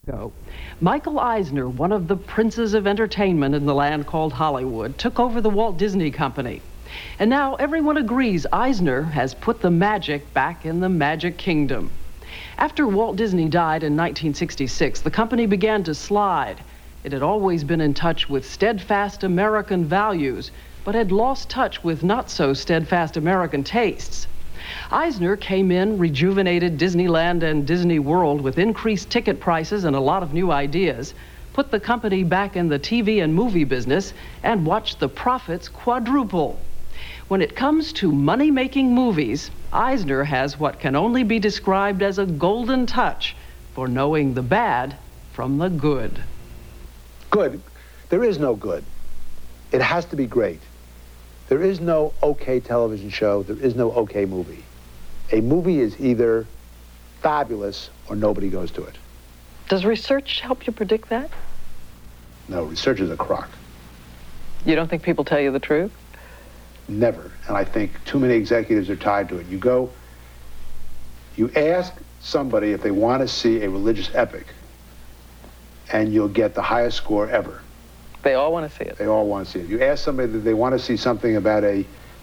ago, Michael Eisner, one of the princes of entertainment in the land called Hollywood, took over the Walt Disney Company. And now everyone agrees Eisner has put the magic back in the Magic Kingdom. After Walt Disney died in 1966, the company began to slide. It had always been in touch with steadfast American values, but had lost touch with not so steadfast American tastes. Eisner came in, rejuvenated Disneyland and Disney World with increased ticket prices and a lot of new ideas, put the company back in the TV and movie business, and watched the profits quadruple. When it comes to money-making movies, Eisner has what can only be described as a golden touch for knowing the bad from the good. Good. There is no good. It has to be great. There is no okay television show. There is no okay movie. A movie is either fabulous or nobody goes to it. Does research help you predict that? No, research is a crock. You don't think people tell you the truth? Never. And I think too many executives are tied to it. You ask somebody if they want to see a religious epic, and you'll get the highest score ever. They all want to see it. They all want to see it. You ask somebody that they want to see something about the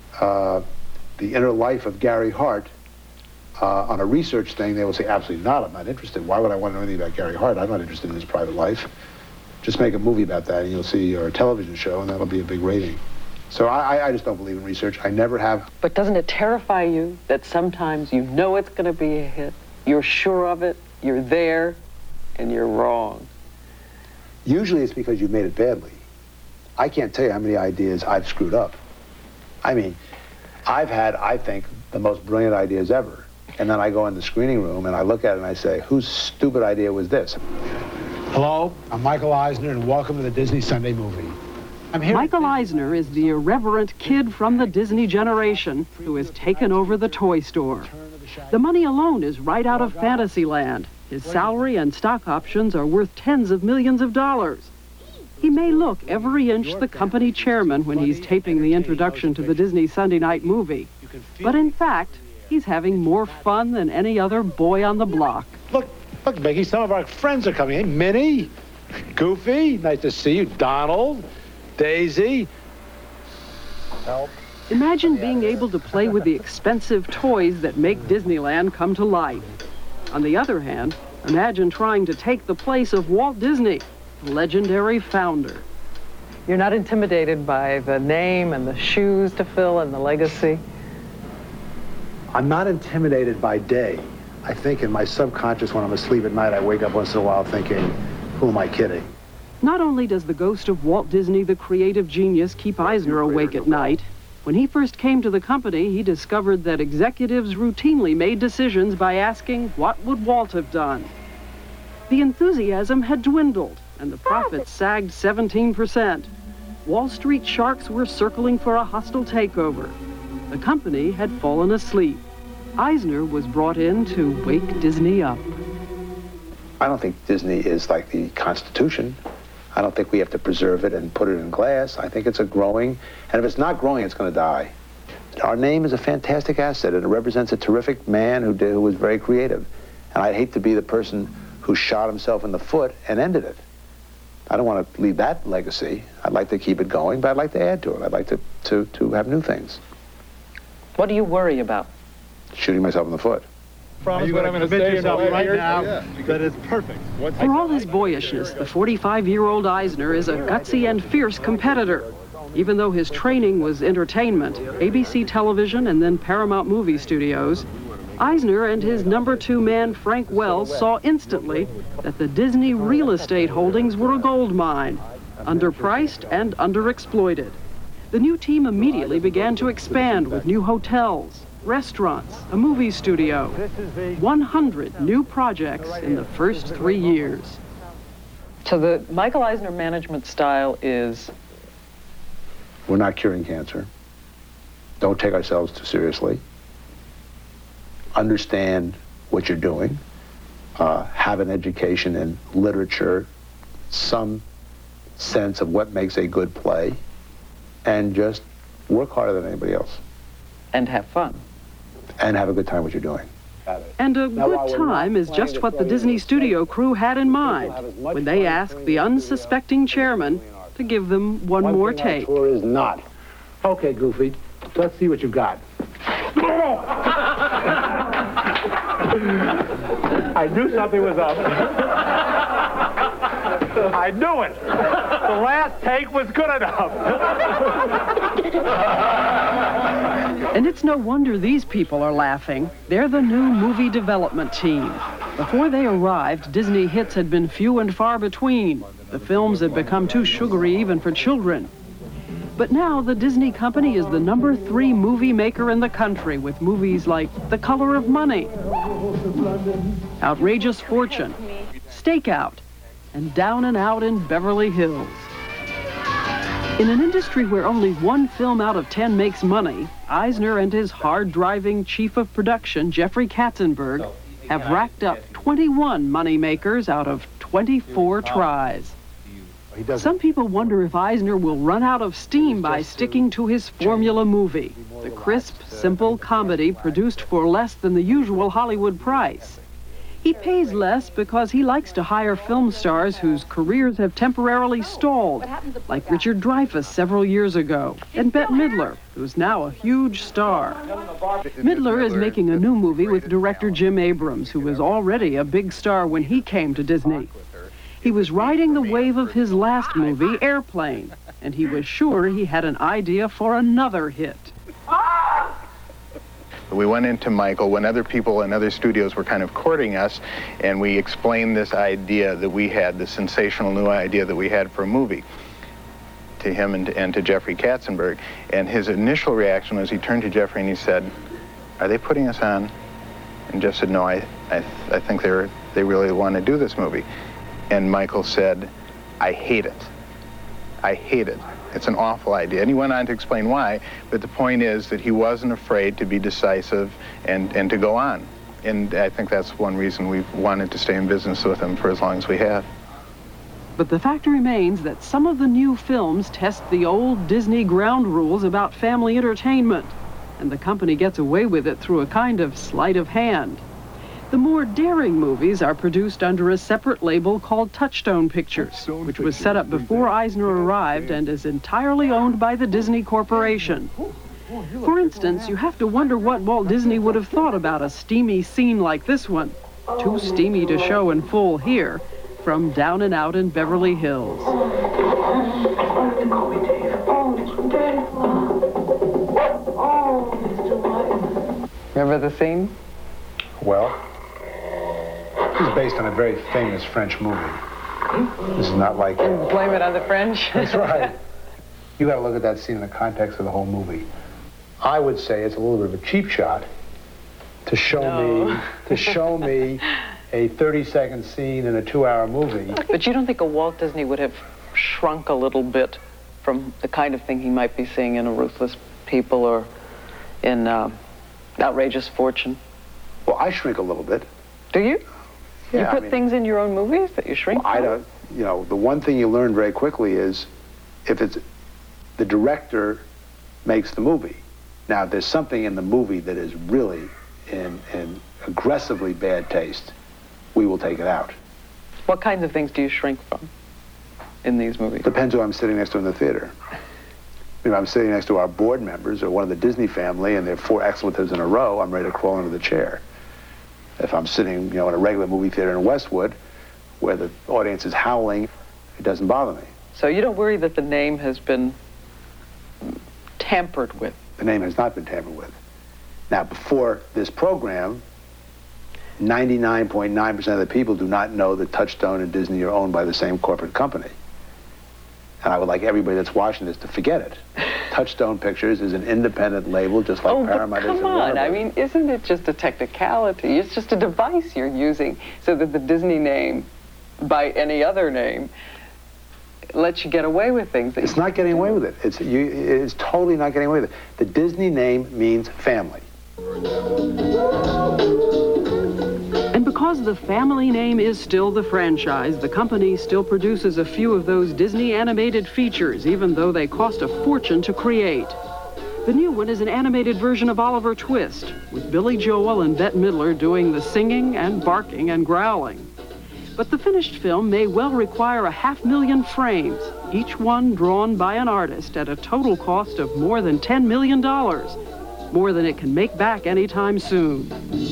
inner life of Gary Hart on a research thing, they will say, absolutely not, I'm not interested. Why would I want to know anything about Gary Hart? I'm not interested in his private life. Just make a movie about that and you'll see, or a television show, and that'll be a big rating. So I just don't believe in research. I never have. But doesn't it terrify you that sometimes you know it's going to be a hit, you're sure of it, you're there, and you're wrong? Usually it's because you made it badly. I can't tell you how many ideas I've screwed up. I mean, I've had, I think, the most brilliant ideas ever. And then I go in the screening room and I look at it and I say, whose stupid idea was this? Hello, I'm Michael Eisner and welcome to the Disney Sunday Movie. Michael Eisner is the irreverent kid from the Disney generation who has taken over the toy store. The money alone is right out of Fantasyland. His salary and stock options are worth tens of millions of dollars. He may look every inch the company chairman when he's taping the introduction to the Disney Sunday night movie. But in fact, he's having more fun than any other boy on the block. Look, Mickey, some of our friends are coming in. Minnie, Goofy, nice to see you. Donald, Daisy. Help. Imagine being able to play with the expensive toys that make Disneyland come to life. On the other hand, imagine trying to take the place of Walt Disney, the legendary founder. You're not intimidated by the name and the shoes to fill and the legacy? I'm not intimidated by day. I think in my subconscious when I'm asleep at night, I wake up once in a while thinking, who am I kidding? Not only does the ghost of Walt Disney, the creative genius, keep Eisner awake at night, when he first came to the company, he discovered that executives routinely made decisions by asking, what would Walt have done? The enthusiasm had dwindled, and the profits sagged 17%. Wall Street sharks were circling for a hostile takeover. The company had fallen asleep. Eisner was brought in to wake Disney up. I don't think Disney is like the Constitution. I don't think we have to preserve it and put it in glass. I think it's a growing, and if it's not growing, it's going to die. Our name is a fantastic asset, and it represents a terrific man who was very creative. And I'd hate to be the person who shot himself in the foot and ended it. I don't want to leave that legacy. I'd like to keep it going, but I'd like to add to it. I'd like to have new things. What do you worry about? Shooting myself in the foot. Promise what I'm going to say yourself right now that it's perfect. For all his boyishness, the 45-year-old Eisner is a gutsy and fierce competitor. Even though his training was entertainment, ABC television and then Paramount Movie Studios, Eisner and his number 2 man, Frank Wells, saw instantly that the Disney real estate holdings were a gold mine, underpriced and underexploited. The new team immediately began to expand with new hotels, restaurants, a movie studio, 100 new projects in the first 3 years. So the Michael Eisner management style is? We're not curing cancer. Don't take ourselves too seriously. Understand what you're doing. Have an education in literature, some sense of what makes a good play, and just work harder than anybody else. And have fun. And have a good time what you're doing. And a good time is just what the Disney studio crew had in mind when they asked the unsuspecting chairman to give them one more take. Tour is not. Okay, Goofy, let's see what you've got. I knew something was up. I knew it. The last take was good enough. And it's no wonder these people are laughing. They're the new movie development team. Before they arrived, Disney hits had been few and far between. The films had become too sugary even for children. But now the Disney company is the #3 movie maker in the country with movies like The Color of Money, Outrageous Fortune, Stakeout, and Down and Out in Beverly Hills. In an industry where only 1 film out of 10 makes money, Eisner and his hard-driving chief of production, Jeffrey Katzenberg, have racked up 21 moneymakers out of 24 tries. Some people wonder if Eisner will run out of steam by sticking to his formula movie, the crisp, simple comedy produced for less than the usual Hollywood price. He pays less because he likes to hire film stars whose careers have temporarily stalled, like Richard Dreyfuss several years ago, and Bette Midler, who's now a huge star. Midler is making a new movie with director Jim Abrams, who was already a big star when he came to Disney. He was riding the wave of his last movie, Airplane, and he was sure he had an idea for another hit. We went into Michael when other people and other studios were kind of courting us, and we explained this idea that we had, this sensational new idea that we had for a movie, to him and to Jeffrey Katzenberg. And his initial reaction was he turned to Jeffrey and he said, "Are they putting us on?" And Jeff said, "No, I think they really want to do this movie." And Michael said, "I hate it. I hate it. It's an awful idea." And he went on to explain why, but the point is that he wasn't afraid to be decisive and to go on. And I think that's one reason we've wanted to stay in business with him for as long as we have. But the fact remains that some of the new films test the old Disney ground rules about family entertainment, and the company gets away with it through a kind of sleight of hand. The more daring movies are produced under a separate label called Touchstone Pictures, which was set up before Eisner arrived and is entirely owned by the Disney Corporation. For instance, you have to wonder what Walt Disney would have thought about a steamy scene like this one, too steamy to show in full here, from Down and Out in Beverly Hills. Remember the scene? Well, this is based on a very famous French movie. This is not like... Blame it on the French? That's right. You got to look at that scene in the context of the whole movie. I would say it's a little bit of a cheap shot to show me a 30-second scene in a 2-hour movie. But you don't think a Walt Disney would have shrunk a little bit from the kind of thing he might be seeing in A Ruthless People or in Outrageous Fortune? Well, I shrink a little bit. Do you? Yeah, you put things in your own movies that you shrink? Well, I don't, the one thing you learn very quickly is if it's the director makes the movie. Now, if there's something in the movie that is really in aggressively bad taste, we will take it out. What kinds of things do you shrink from in these movies? Depends who I'm sitting next to in the theater. If I'm sitting next to our board members or one of the Disney family and there are 4 expletives in a row, I'm ready to crawl under the chair. If I'm sitting, in a regular movie theater in Westwood where the audience is howling, it doesn't bother me. So you don't worry that the name has been tampered with? The name has not been tampered with. Now, before this program, 99.9% of the people do not know that Touchstone and Disney are owned by the same corporate company. And I would like everybody that's watching this to forget it. Touchstone Pictures is an independent label, just like Paramount is. Come on, I mean, isn't it just a technicality? It's just a device you're using so that the Disney name, by any other name, lets you get away with things. It's not getting away with it. It's totally not getting away with it. The Disney name means family. And because the family name is still the franchise, the company still produces a few of those Disney animated features, even though they cost a fortune to create. The new one is an animated version of Oliver Twist, with Billy Joel and Bette Midler doing the singing and barking and growling. But the finished film may well require 500,000 frames, each one drawn by an artist at a total cost of more than $10 million, more than it can make back anytime soon.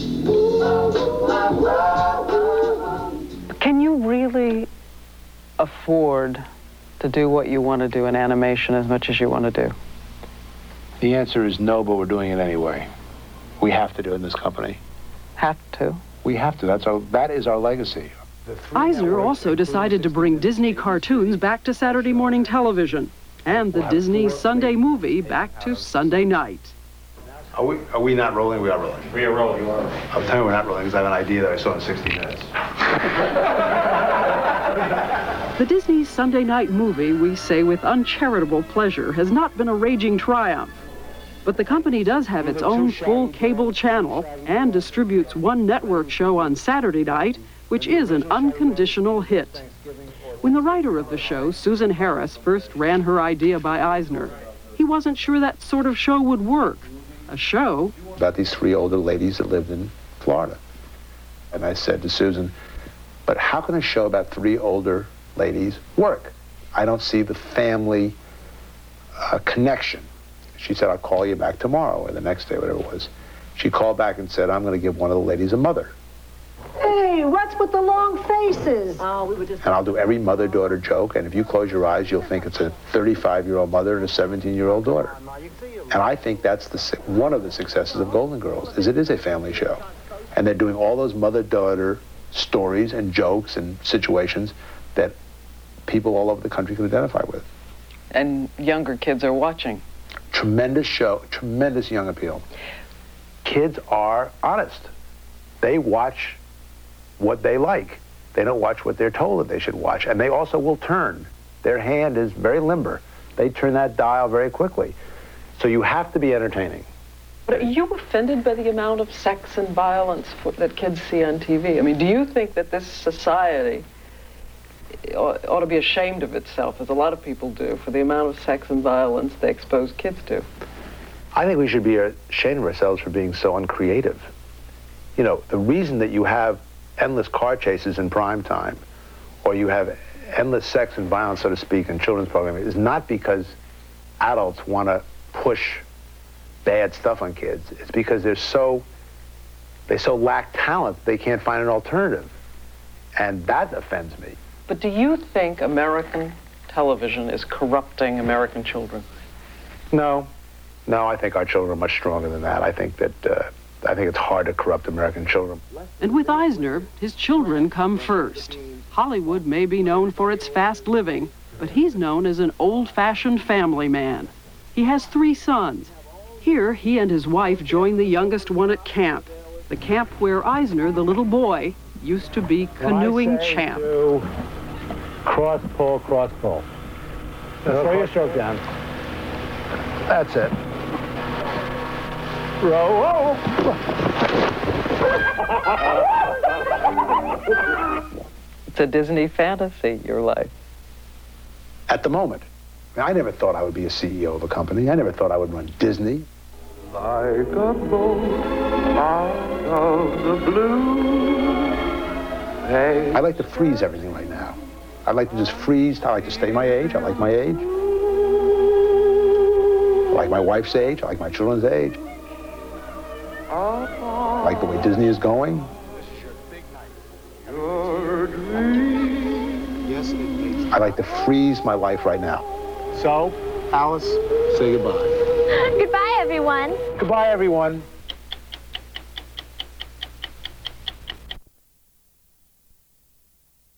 Can you really afford to do what you want to do in animation as much as you want to do? The answer is no, but we're doing it anyway. We have to do it in this company. Have to? We have to. That is our legacy. Eisner also decided to bring Disney cartoons back to Saturday morning television, and the Disney Sunday movie back to Sunday night. Are we not rolling? We are rolling. We are rolling. I'll tell you we're not rolling because I have an idea that I saw in 60 Minutes. The Disney Sunday night movie, we say with uncharitable pleasure, has not been a raging triumph. But the company does have its own full cable channel and distributes one network show on Saturday night, which is an unconditional hit. When the writer of the show, Susan Harris, first ran her idea by Eisner, he wasn't sure that sort of show would work. A show about these 3 older ladies that lived in Florida. And I said to Susan, but how can a show about 3 older ladies work? I don't see the family connection. She said, I'll call you back tomorrow or the next day, whatever it was. She called back and said, I'm going to give one of the ladies a mother. Hey, what's with the long faces? Oh, we were just... And I'll do every mother-daughter joke, and if you close your eyes, you'll think it's a 35-year-old mother and a 17-year-old daughter. And I think that's one of the successes of Golden Girls, is it is a family show. And they're doing all those mother-daughter stories and jokes and situations that people all over the country can identify with. And younger kids are watching. Tremendous show, tremendous young appeal. Kids are honest. They watch what they like. They don't watch what they're told that they should watch. And they also will turn. Their hand is very limber. They turn that dial very quickly. So you have to be entertaining. But are you offended by the amount of sex and violence that kids see on TV? I mean, do you think that this society ought to be ashamed of itself, as a lot of people do, for the amount of sex and violence they expose kids to? I think we should be ashamed of ourselves for being so uncreative. You know, the reason that you have endless car chases in prime time, or you have endless sex and violence, so to speak, in children's programming, is not because adults want to push bad stuff on kids. It's because they so lack talent, they can't find an alternative. And that offends me. But do you think American television is corrupting American children? No, I think our children are much stronger than that. I think it's hard to corrupt American children. And with Eisner, his children come first. Hollywood may be known for its fast living, but he's known as an old-fashioned family man. He has 3 sons. Here, he and his wife join the youngest one at camp, the camp where Eisner, the little boy, used to be canoeing champ. Cross pull, cross pull. Throw your stroke down. That's it. Row. It's a Disney fantasy, your life. At the moment. I never thought I would be a CEO of a company. I never thought I would run Disney. Like a boat out of the blue. Hey. I like to freeze everything right now. I like to just freeze. I like to stay my age. I like my age. I like my wife's age. I like my children's age. I like the way Disney is going. I like to freeze my life right now. So, Alice, say goodbye. Goodbye, everyone. Goodbye, everyone.